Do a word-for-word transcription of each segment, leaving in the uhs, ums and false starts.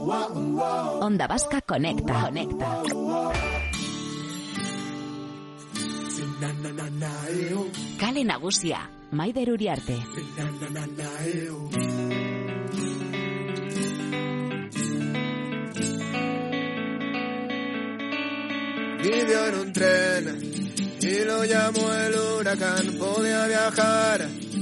Onda Vasca Conecta. Conecta. Kale Nagusia, Maider Uriarte. Vivió en un tren y lo llamó el huracán. Podía viajar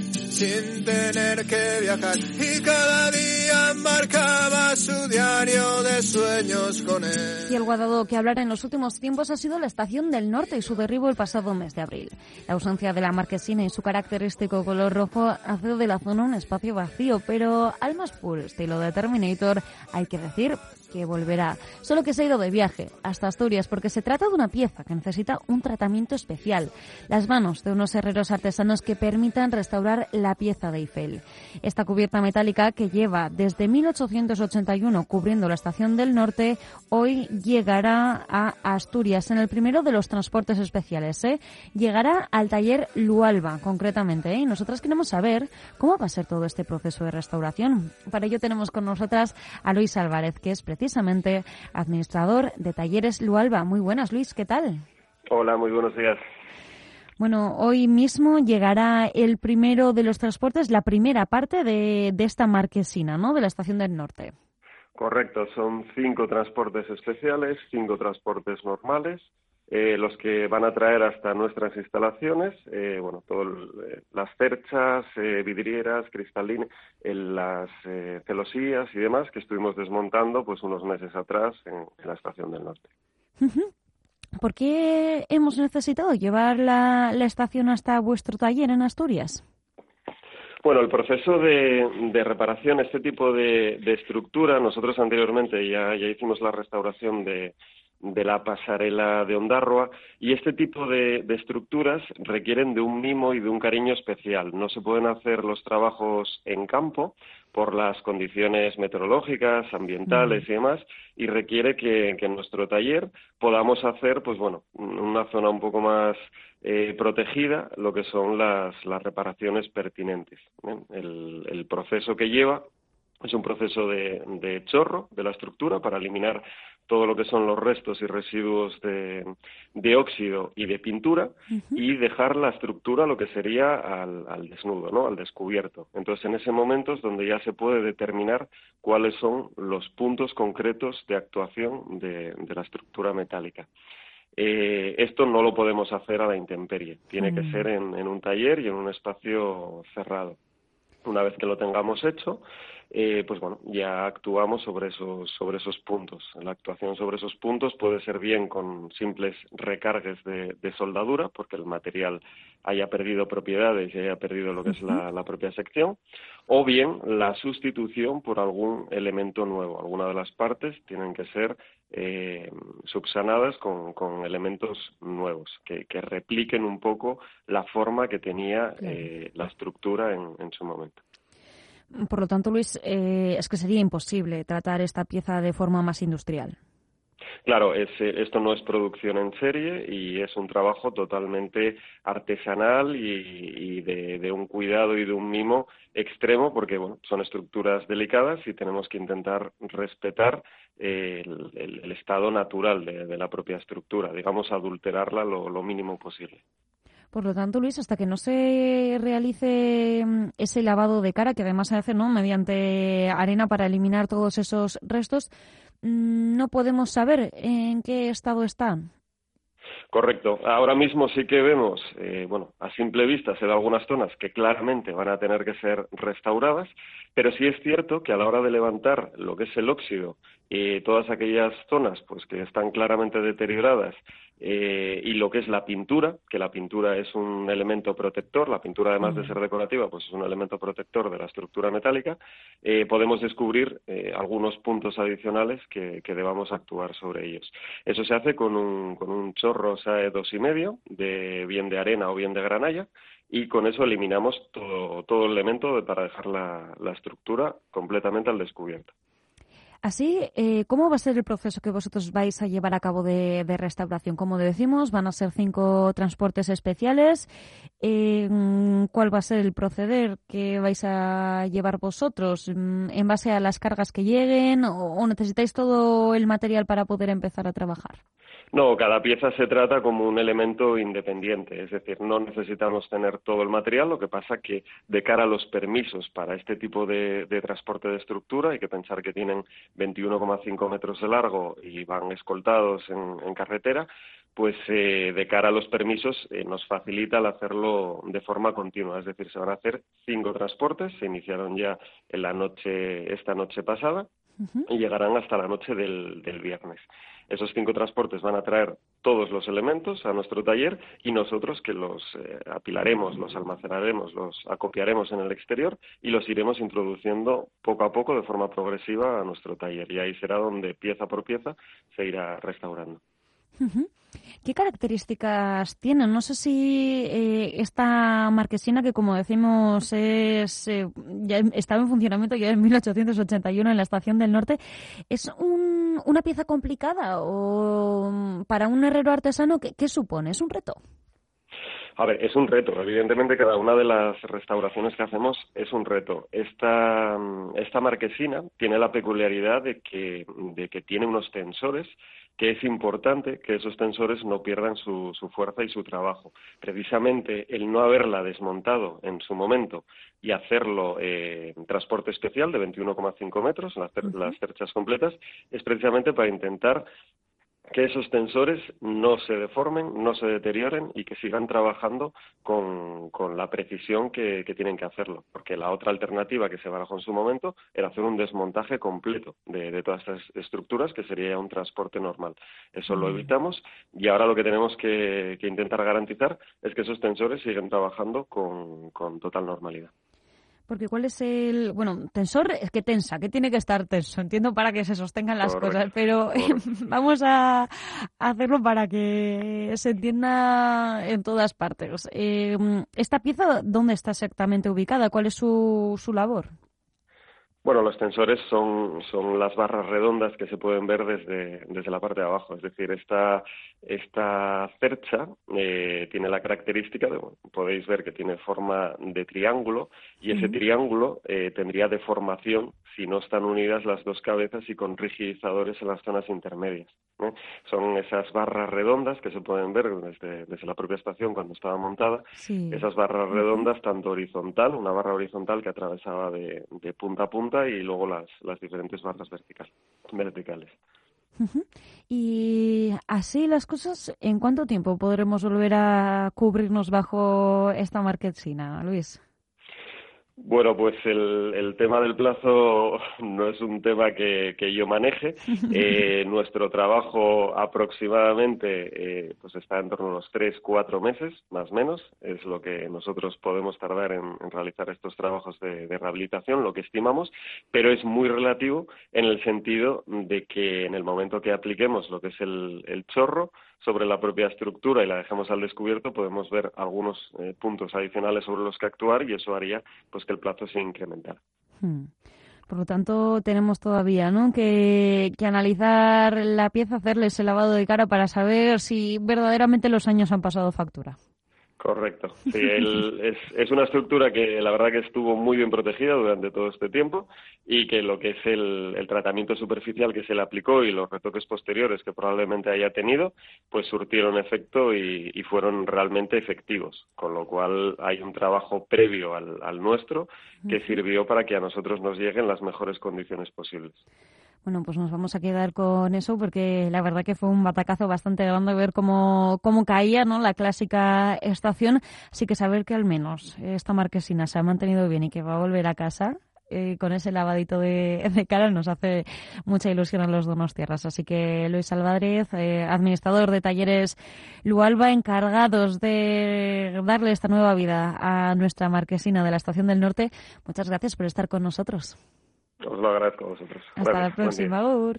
sin tener que viajar y cada día marcaba su diario de sueños con él. Y algo ha dado que hablar en los últimos tiempos ha sido la Estación del Norte y su derribo el pasado mes de abril. La ausencia de la marquesina y su característico color rojo hace de la zona un espacio vacío, pero al más puro estilo de Terminator hay que decir que volverá, solo que se ha ido de viaje hasta Asturias porque se trata de una pieza que necesita un tratamiento especial, las manos de unos herreros artesanos que permitan restaurar la pieza de Eiffel. Esta cubierta metálica que lleva desde mil ochocientos ochenta y uno cubriendo la Estación del Norte, hoy llegará a Asturias en el primero de los transportes especiales, ¿eh? Llegará al taller Lualba, concretamente, ¿eh? Y nosotras queremos saber cómo va a ser todo este proceso de restauración. Para ello tenemos con nosotras a Luis Álvarez, que es precisamente administrador de Talleres Lualba. Muy buenas, Luis, ¿qué tal? Hola, muy buenos días. Bueno, hoy mismo llegará el primero de los transportes, la primera parte de, de esta marquesina, ¿no?, de la Estación del Norte. Correcto, son cinco transportes especiales, cinco transportes normales, eh, los que van a traer hasta nuestras instalaciones, eh, bueno, todo el, eh, las cerchas, eh, vidrieras, cristalines, eh, las eh, celosías y demás que estuvimos desmontando pues unos meses atrás en, en la Estación del Norte. Uh-huh. ¿Por qué hemos necesitado llevar la, la estación hasta vuestro taller en Asturias? Bueno, el proceso de, de reparación, este tipo de, de estructura, nosotros anteriormente ya, ya hicimos la restauración de, de la pasarela de Ondarroa y este tipo de, de estructuras requieren de un mimo y de un cariño especial. No se pueden hacer los trabajos en campo por las condiciones meteorológicas, ambientales y demás, y requiere que, que en nuestro taller podamos hacer, pues bueno, una zona un poco más eh, protegida, lo que son las, las reparaciones pertinentes. ¿eh? El, el proceso que lleva es un proceso de, de chorro de la estructura para eliminar todo lo que son los restos y residuos de, de óxido y de pintura uh-huh. y dejar la estructura lo que sería al, al desnudo, ¿no?, al descubierto. Entonces, en ese momento es donde ya se puede determinar cuáles son los puntos concretos de actuación de, de la estructura metálica. Eh, esto no lo podemos hacer a la intemperie, tiene uh-huh. que ser en, en un taller y en un espacio cerrado. Una vez que lo tengamos hecho, eh, pues bueno, ya actuamos sobre esos sobre esos puntos. La actuación sobre esos puntos puede ser bien con simples recargues de, de soldadura, porque el material haya perdido propiedades y haya perdido lo que es la, la propia sección, o bien la sustitución por algún elemento nuevo. Alguna de las partes tienen que ser eh, subsanadas con, con elementos nuevos, que, que repliquen un poco la forma que tenía eh, la estructura en, en su momento. Por lo tanto, Luis, eh, es que sería imposible tratar esta pieza de forma más industrial. Claro, es, esto no es producción en serie y es un trabajo totalmente artesanal y, y de, de un cuidado y de un mimo extremo porque bueno, son estructuras delicadas y tenemos que intentar respetar eh, el, el, el estado natural de, de la propia estructura, digamos adulterarla lo, lo mínimo posible. Por lo tanto, Luis, hasta que no se realice ese lavado de cara, que además se hace, ¿no?, mediante arena para eliminar todos esos restos, no podemos saber en qué estado están. Correcto. Ahora mismo sí que vemos, eh, bueno, a simple vista se da algunas zonas que claramente van a tener que ser restauradas, pero sí es cierto que a la hora de levantar lo que es el óxido y todas aquellas zonas pues que están claramente deterioradas eh, y lo que es la pintura, que la pintura es un elemento protector, la pintura además de ser decorativa pues es un elemento protector de la estructura metálica, eh, podemos descubrir eh, algunos puntos adicionales que, que debamos actuar sobre ellos. Eso se hace con un, con un chorro S A E dos y medio, de bien de arena o bien de granalla, y con eso eliminamos todo, todo el elemento de, para dejar la, la estructura completamente al descubierto. Así, eh, ¿cómo va a ser el proceso que vosotros vais a llevar a cabo de, de restauración? Como decimos, van a ser cinco transportes especiales. Eh, ¿Cuál va a ser el proceder que vais a llevar vosotros? ¿En base a las cargas que lleguen o, o necesitáis todo el material para poder empezar a trabajar? No, cada pieza se trata como un elemento independiente, es decir, no necesitamos tener todo el material, lo que pasa que de cara a los permisos para este tipo de, de transporte de estructura, hay que pensar que tienen veintiuno coma cinco metros de largo y van escoltados en, en carretera, pues eh, de cara a los permisos eh, nos facilita el hacerlo de forma continua, es decir, se van a hacer cinco transportes, se iniciaron ya en la noche, esta noche pasada, uh-huh. y llegarán hasta la noche del, del viernes. Esos cinco transportes van a traer todos los elementos a nuestro taller y nosotros que los eh, apilaremos, los almacenaremos, los acopiaremos en el exterior y los iremos introduciendo poco a poco de forma progresiva a nuestro taller. Y ahí será donde pieza por pieza se irá restaurando. Uh-huh. ¿Qué características tienen? No sé si eh, esta marquesina, que como decimos es eh, ya estaba en funcionamiento ya en mil ochocientos ochenta y uno en la Estación del Norte, ¿es un, una pieza complicada o para un herrero artesano qué, qué supone? ¿Es un reto? A ver, es un reto. Evidentemente, cada una de las restauraciones que hacemos es un reto. Esta, esta marquesina tiene la peculiaridad de que, de que tiene unos tensores, que es importante que esos tensores no pierdan su, su fuerza y su trabajo. Precisamente el no haberla desmontado en su momento y hacerlo eh, en transporte especial de veintiuno coma cinco metros, las, ter- las cerchas completas, es precisamente para intentar que esos tensores no se deformen, no se deterioren y que sigan trabajando con, con la precisión que, que tienen que hacerlo. Porque la otra alternativa que se barajó en su momento era hacer un desmontaje completo de, de todas estas estructuras, que sería un transporte normal. Eso lo evitamos y ahora lo que tenemos que, que intentar garantizar es que esos tensores siguen trabajando con, con total normalidad. Porque ¿cuál es el...? Bueno, tensor es que tensa, que tiene que estar tenso, entiendo, para que se sostengan las Correcto. cosas, pero eh, vamos a hacerlo para que se entienda en todas partes. Eh, ¿Esta pieza dónde está exactamente ubicada? ¿Cuál es su, su labor? Bueno, los tensores son, son las barras redondas que se pueden ver desde, desde la parte de abajo. Es decir, esta, esta cercha eh, tiene la característica de, bueno, podéis ver que tiene forma de triángulo y ese uh-huh. triángulo eh, tendría deformación si no están unidas las dos cabezas y con rigidizadores en las zonas intermedias, ¿eh? Son esas barras redondas que se pueden ver desde, desde la propia estación cuando estaba montada. Sí. Esas barras redondas, tanto horizontal, una barra horizontal que atravesaba de, de punta a punta, y luego las, las diferentes barras verticales. verticales. Uh-huh. Y así las cosas, ¿en cuánto tiempo podremos volver a cubrirnos bajo esta marquesina, Luis? Bueno, pues el, el tema del plazo no es un tema que, que yo maneje. Eh, nuestro trabajo aproximadamente eh, pues está en torno a unos tres, cuatro meses, más o menos. Es lo que nosotros podemos tardar en, en realizar estos trabajos de, de rehabilitación, lo que estimamos, pero es muy relativo en el sentido de que en el momento que apliquemos lo que es el, el chorro sobre la propia estructura y la dejemos al descubierto, podemos ver algunos eh, puntos adicionales sobre los que actuar y eso haría pues que el plazo se incrementara. Hmm. Por lo tanto, tenemos todavía, ¿no?, que, que analizar la pieza, hacerle ese lavado de cara para saber si verdaderamente los años han pasado factura. Correcto. Sí, el, es, es una estructura que la verdad que estuvo muy bien protegida durante todo este tiempo y que lo que es el, el tratamiento superficial que se le aplicó y los retoques posteriores que probablemente haya tenido, pues surtieron efecto y, y fueron realmente efectivos. Con lo cual hay un trabajo previo al, al nuestro que sirvió para que a nosotros nos lleguen las mejores condiciones posibles. Bueno, pues nos vamos a quedar con eso porque la verdad que fue un batacazo bastante grande ver cómo, cómo caía, ¿no?, la clásica estación. Así que saber que al menos esta marquesina se ha mantenido bien y que va a volver a casa eh, con ese lavadito de, de cara nos hace mucha ilusión a los donostiarras. Así que Luis Álvarez, eh, administrador de Talleres Lualba, encargados de darle esta nueva vida a nuestra marquesina de la Estación del Norte, muchas gracias por estar con nosotros. Os lo agradezco a vosotros. Hasta Gracias. la próxima, Ur.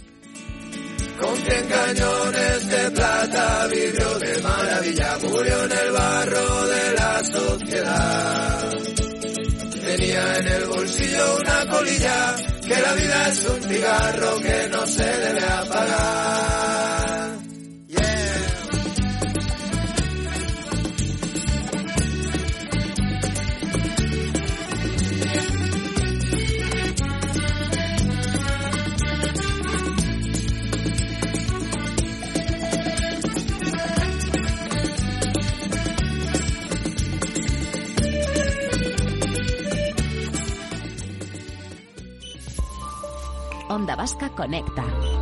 Con cien cañones de plata, vidrio de maravilla, murió en el barro de la sociedad. Tenía en el bolsillo una colilla que la vida es un cigarro que no se debe apagar. Yeah. Onda Vasca Conecta.